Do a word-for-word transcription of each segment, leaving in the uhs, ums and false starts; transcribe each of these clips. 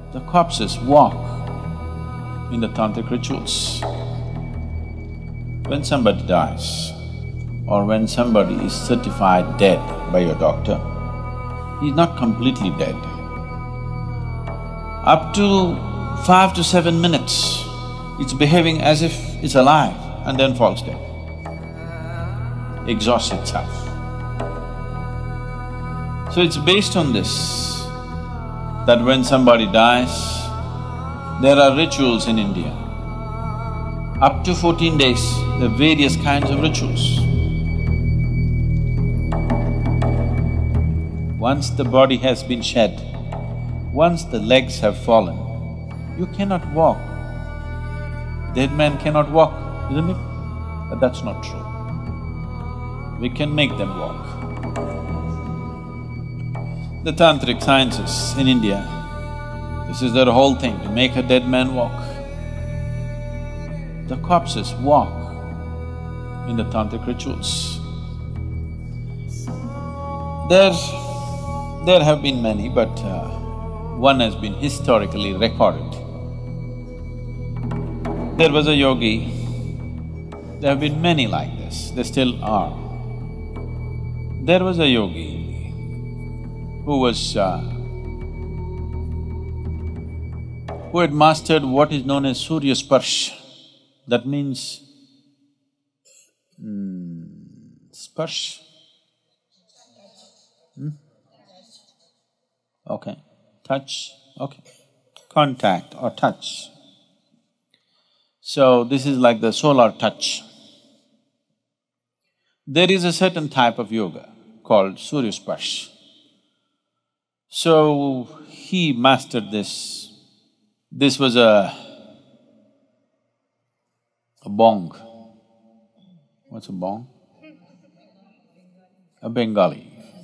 The corpses walk in the tantric rituals. When somebody dies or when somebody is certified dead by your doctor, he's not completely dead. Up to five to seven minutes, it's behaving as if it's alive and then falls dead, exhausts itself. So it's based on this that when somebody dies, there are rituals in India. Up to fourteen days, there are various kinds of rituals. Once the body has been shed, once the legs have fallen, you cannot walk. Dead man cannot walk, isn't it? But that's not true. We can make them walk. The tantric sciences in India, this is their whole thing, to make a dead man walk. The corpses walk in the tantric rituals. There… there have been many, but uh, one has been historically recorded. There was a yogi, there have been many like this, there still are. There was a yogi who was… Uh, who had mastered what is known as Surya Sparsh. That means… hmm, Sparsh? Hmm? Okay, touch, okay, contact or touch. So this is like the solar touch. There is a certain type of yoga called Surya Sparsh. So he mastered this. This was a… a bong. What's a bong? A Bengali.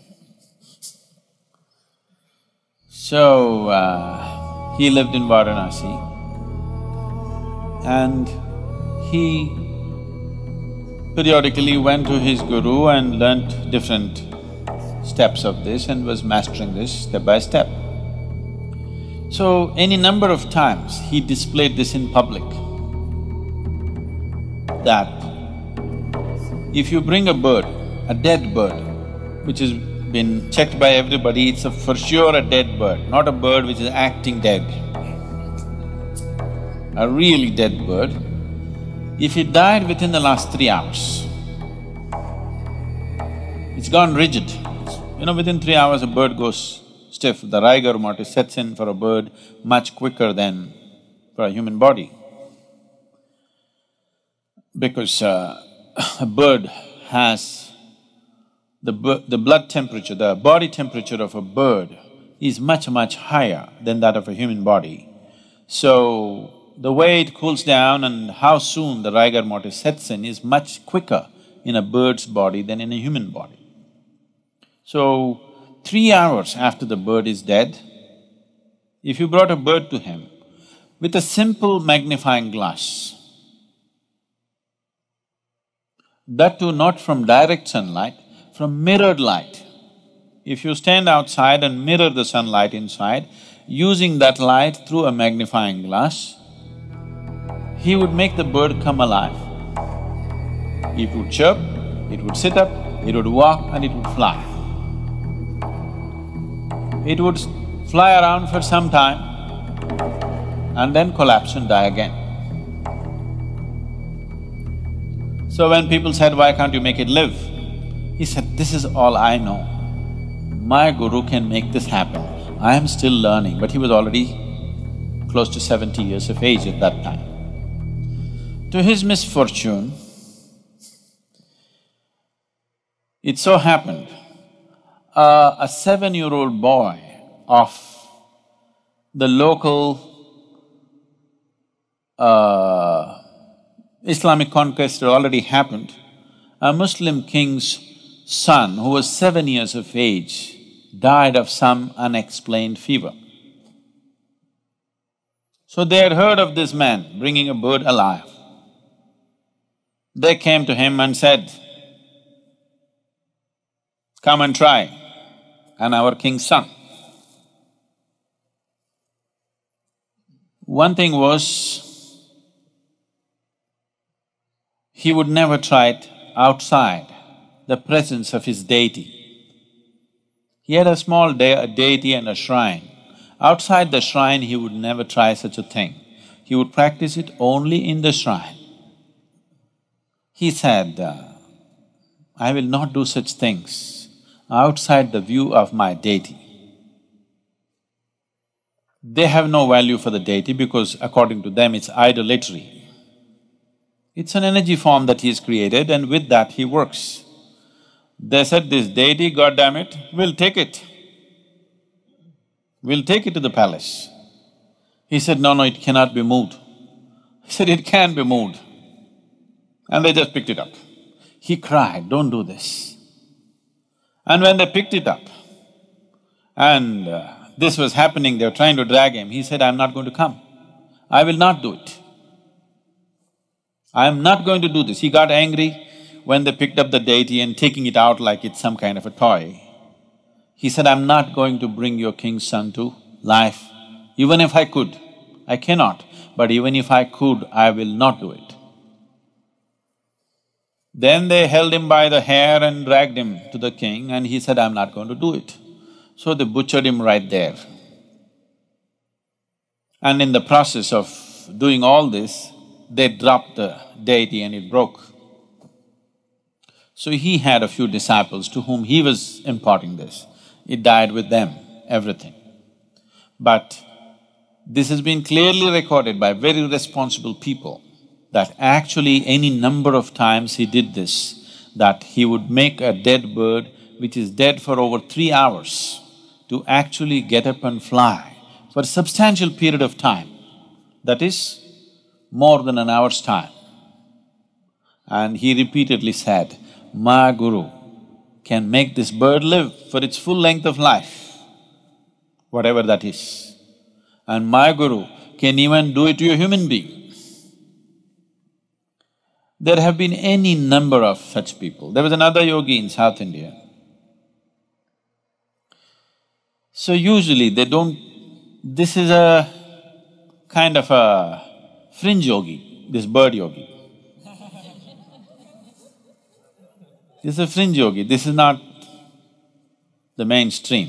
So, uh, he lived in Varanasi and he periodically went to his guru and learnt different steps of this and was mastering this step by step. So, any number of times he displayed this in public, that if you bring a bird, a dead bird, which has been checked by everybody, it's a for sure a dead bird, not a bird which is acting dead. A really dead bird, if it died within the last three hours, it's gone rigid. You know, within three hours a bird goes stiff. The rigor mortis sets in for a bird much quicker than for a human body. Because uh, a bird has… the, the blood temperature, the body temperature of a bird is much, much higher than that of a human body. So, the way it cools down and how soon the rigor mortis sets in is much quicker in a bird's body than in a human body. So, three hours after the bird is dead, if you brought a bird to him with a simple magnifying glass, that too not from direct sunlight, from mirrored light. If you stand outside and mirror the sunlight inside, using that light through a magnifying glass, he would make the bird come alive. It would chirp, it would sit up, it would walk and it would fly. It would fly around for some time and then collapse and die again. So when people said, why can't you make it live? He said, this is all I know. My guru can make this happen. I am still learning, but he was already close to seventy years of age at that time. To his misfortune, it so happened, uh, a seven-year-old boy of the local uh, Islamic conquest had already happened. A Muslim king's son, who was seven years of age, died of some unexplained fever. So they had heard of this man bringing a bird alive. They came to him and said, come and try, and our king's son. One thing was, he would never try it outside the presence of his deity. He had a small de- a deity and a shrine. Outside the shrine, he would never try such a thing. He would practice it only in the shrine. He said, uh, I will not do such things outside the view of my deity. They have no value for the deity because according to them it's idolatry. It's an energy form that he's created and with that he works. They said, this deity, God damn it, we'll take it. We'll take it to the palace. He said, no, no, it cannot be moved. He said, it can be moved. And they just picked it up. He cried, don't do this. And when they picked it up and uh, this was happening, they were trying to drag him, he said, I'm not going to come. I will not do it. I am not going to do this. He got angry when they picked up the deity and taking it out like it's some kind of a toy. He said, I'm not going to bring your king's son to life, even if I could. I cannot, but even if I could, I will not do it. Then they held him by the hair and dragged him to the king and he said, I'm not going to do it. So they butchered him right there. And in the process of doing all this, they dropped the deity and it broke. So he had a few disciples to whom he was imparting this. It died with them, everything. But this has been clearly recorded by very responsible people that actually any number of times he did this, that he would make a dead bird which is dead for over three hours to actually get up and fly for a substantial period of time, that is, more than an hour's time. And he repeatedly said, my guru can make this bird live for its full length of life, whatever that is. And my guru can even do it to a human being. There have been any number of such people. There was another yogi in South India. So usually they don't… this is a kind of a fringe yogi, this bird yogi. This is a fringe yogi, this is not the mainstream.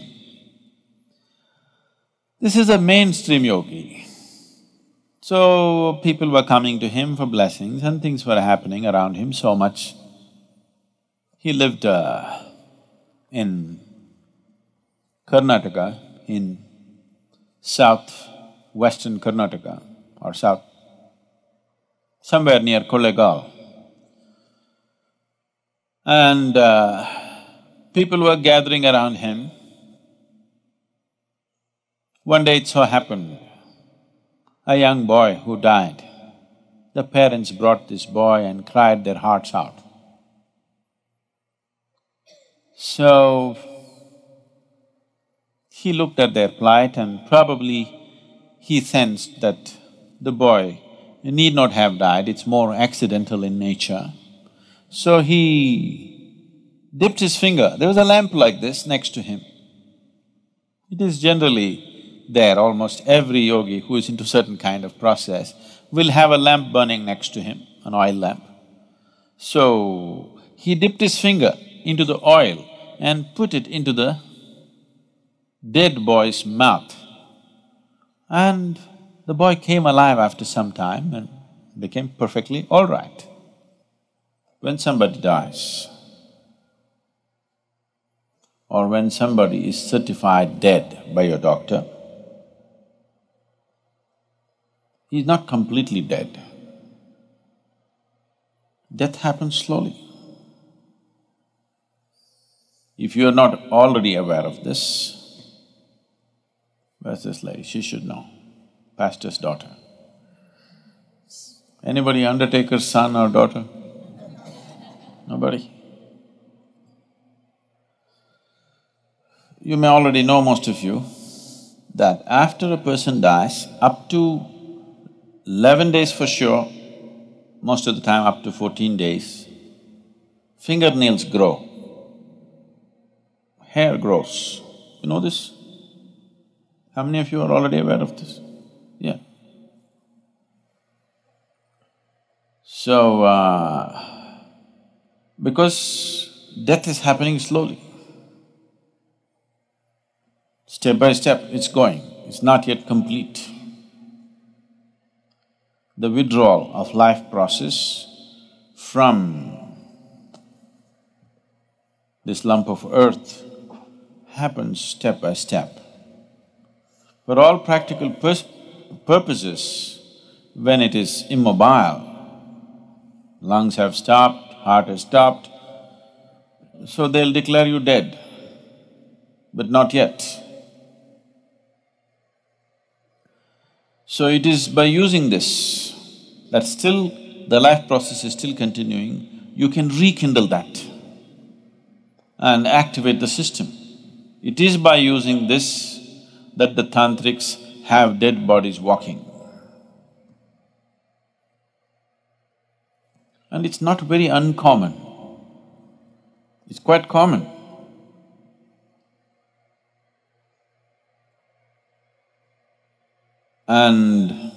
This is a mainstream yogi. So, people were coming to him for blessings and things were happening around him so much. He lived uh, in Karnataka, in south-western Karnataka or south… somewhere near Kollegal. And uh, people were gathering around him. One day it so happened, a young boy who died. The parents brought this boy and cried their hearts out. So, he looked at their plight and probably he sensed that the boy need not have died, it's more accidental in nature. So he dipped his finger, there was a lamp like this next to him. It is generally there, almost every yogi who is into certain kind of process will have a lamp burning next to him, an oil lamp. So, he dipped his finger into the oil and put it into the dead boy's mouth. And the boy came alive after some time and became perfectly all right. When somebody dies, or when somebody is certified dead by your doctor, he's not completely dead. Death happens slowly. If you are not already aware of this, where's this lady? She should know, pastor's daughter. Anybody undertaker's son or daughter? Nobody? You may already know, most of you, that after a person dies, up to eleven days for sure, most of the time up to fourteen days, fingernails grow, hair grows. You know this? How many of you are already aware of this? Yeah. So, uh, because death is happening slowly, step by step it's going, it's not yet complete. The withdrawal of life process from this lump of earth happens step by step. For all practical pers purposes, when it is immobile, lungs have stopped, heart has stopped, so they'll declare you dead, but not yet. So it is by using this that still the life process is still continuing, you can rekindle that and activate the system. It is by using this that the tantrics have dead bodies walking. And it's not very uncommon, it's quite common. And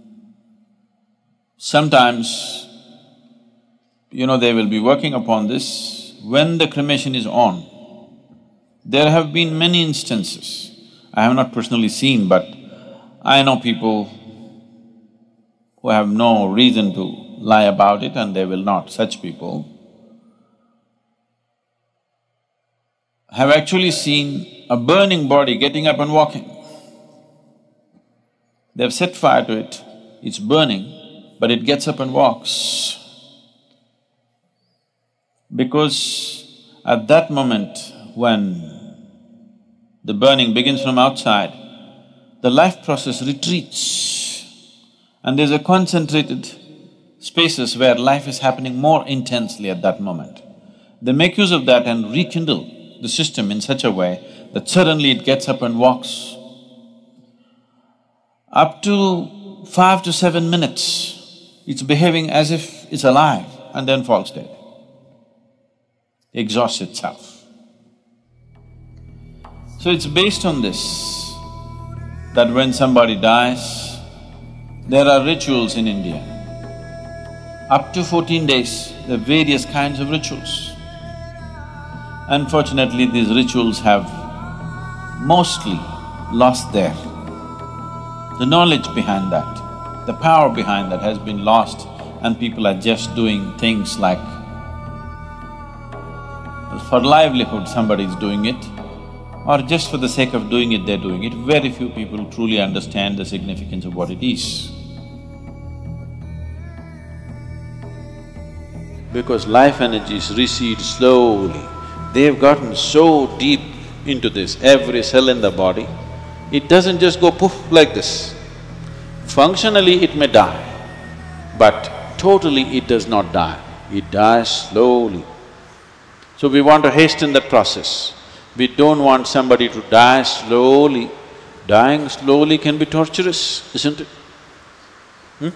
sometimes, you know, they will be working upon this when the cremation is on. There have been many instances, I have not personally seen, but I know people who have no reason to lie about it and they will not, such people have actually seen a burning body getting up and walking. They've set fire to it, it's burning, but it gets up and walks. Because at that moment when the burning begins from outside, the life process retreats and there's a concentrated spaces where life is happening more intensely at that moment. They make use of that and rekindle the system in such a way that suddenly it gets up and walks. Up to five to seven minutes, it's behaving as if it's alive and then falls dead, exhausts itself. So it's based on this that when somebody dies, there are rituals in India. Up to fourteen days, there are various kinds of rituals. Unfortunately, these rituals have mostly lost their… the knowledge behind that, the power behind that has been lost and people are just doing things like for livelihood somebody is doing it, or just for the sake of doing it, they're doing it. Very few people truly understand the significance of what it is. Because life energies recede slowly, they've gotten so deep into this, every cell in the body, it doesn't just go poof like this. Functionally it may die, but totally it does not die, it dies slowly. So we want to hasten that process. We don't want somebody to die slowly. Dying slowly can be torturous, isn't it? Hmm?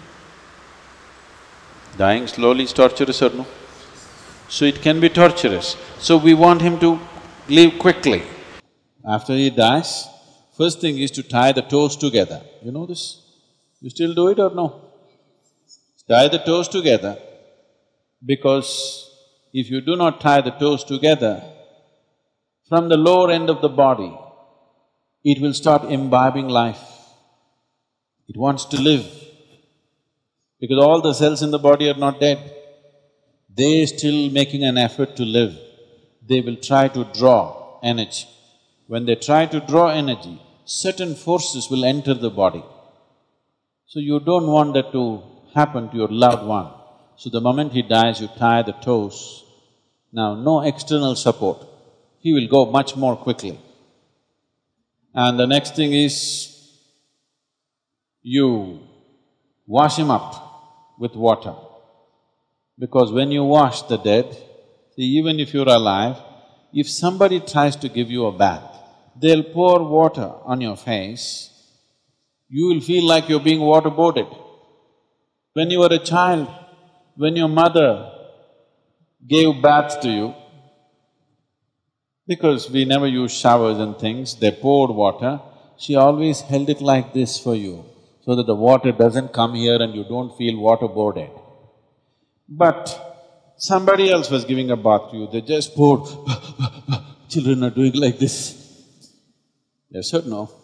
Dying slowly is torturous or no? So it can be torturous. So we want him to leave quickly. After he dies, first thing is to tie the toes together. You know this? You still do it or no? Tie the toes together, because if you do not tie the toes together, from the lower end of the body, it will start imbibing life. It wants to live, because all the cells in the body are not dead. They're still making an effort to live. They will try to draw energy. When they try to draw energy, certain forces will enter the body. So you don't want that to happen to your loved one. So the moment he dies, you tie the toes. Now, no external support, he will go much more quickly. And the next thing is, you wash him up with water. Because when you wash the dead, see, even if you're alive, if somebody tries to give you a bath, they'll pour water on your face, you will feel like you're being waterboarded. When you were a child, when your mother gave baths to you, because we never used showers and things, they poured water, she always held it like this for you, so that the water doesn't come here and you don't feel waterboarded. But somebody else was giving a bath to you, they just poured, children are doing like this. Yes or no?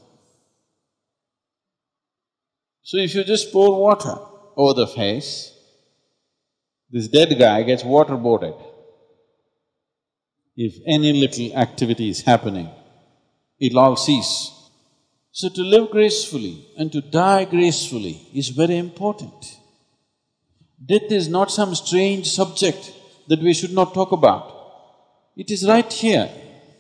So if you just pour water over the face, this dead guy gets waterboarded. If any little activity is happening, it'll all cease. So to live gracefully and to die gracefully is very important. Death is not some strange subject that we should not talk about. It is right here,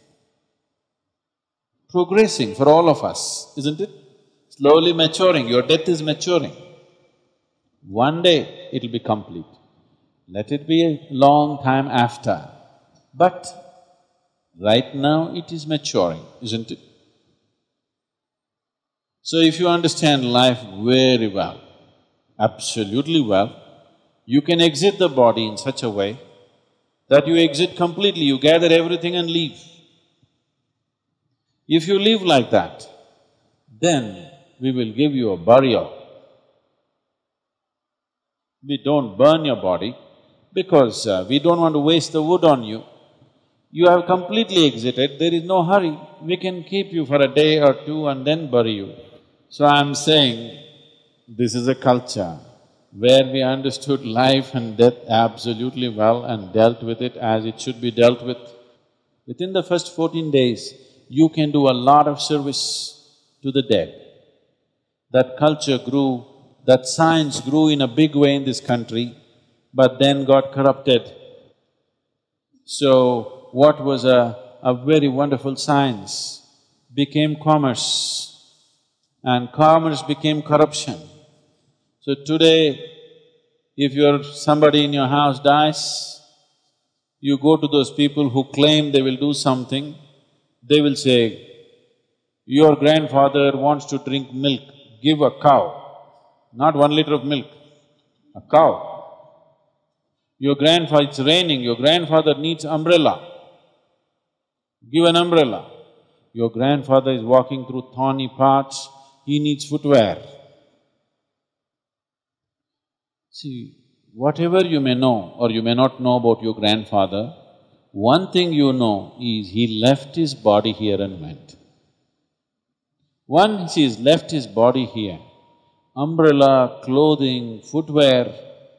progressing for all of us, isn't it? Slowly maturing, your death is maturing. One day it'll be complete. Let it be a long time after, but right now it is maturing, isn't it? So if you understand life very well, absolutely well, you can exit the body in such a way that you exit completely, you gather everything and leave. If you live like that, then we will give you a burial. We don't burn your body because uh, we don't want to waste the wood on you. You have completely exited, there is no hurry. We can keep you for a day or two and then bury you. So I'm saying, this is a culture where we understood life and death absolutely well and dealt with it as it should be dealt with. Within the first fourteen days, you can do a lot of service to the dead. That culture grew, that science grew in a big way in this country, but then got corrupted. So, what was a, a very wonderful science became commerce, and commerce became corruption. So today, if you're… somebody in your house dies, you go to those people who claim they will do something, they will say, your grandfather wants to drink milk, give a cow, not one liter of milk, a cow. Your grandfather… it's raining, your grandfather needs umbrella, give an umbrella. Your grandfather is walking through thorny paths, he needs footwear. See, whatever you may know or you may not know about your grandfather, one thing you know is he left his body here and went. Once he's left his body here, umbrella, clothing, footwear,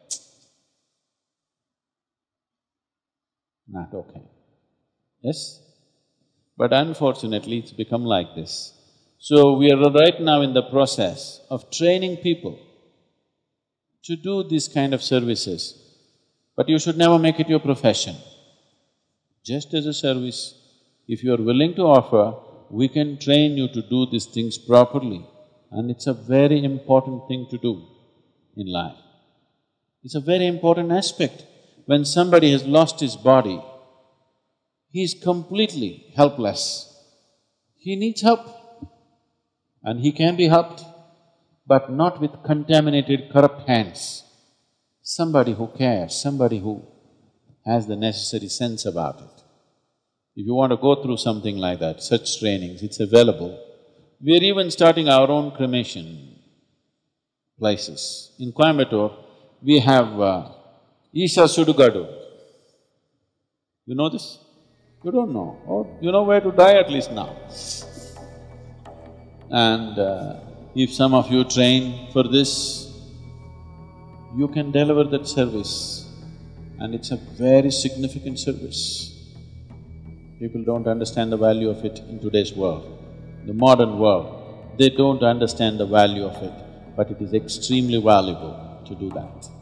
not okay. Yes? But unfortunately, it's become like this. So we are right now in the process of training people to do this kind of services, but you should never make it your profession. Just as a service, if you are willing to offer, we can train you to do these things properly, and it's a very important thing to do in life. It's a very important aspect. When somebody has lost his body, he is completely helpless. He needs help, and he can be helped, but not with contaminated, corrupt hands. Somebody who cares, somebody who has the necessary sense about it. If you want to go through something like that, such trainings, it's available. We're even starting our own cremation places. In Coimbatore, we have uh, Isha Sudugadu. You know this? You don't know. Oh, you know where to die at least now. And uh, if some of you train for this, you can deliver that service, and it's a very significant service. People don't understand the value of it in today's world, the modern world. They don't understand the value of it, but it is extremely valuable to do that.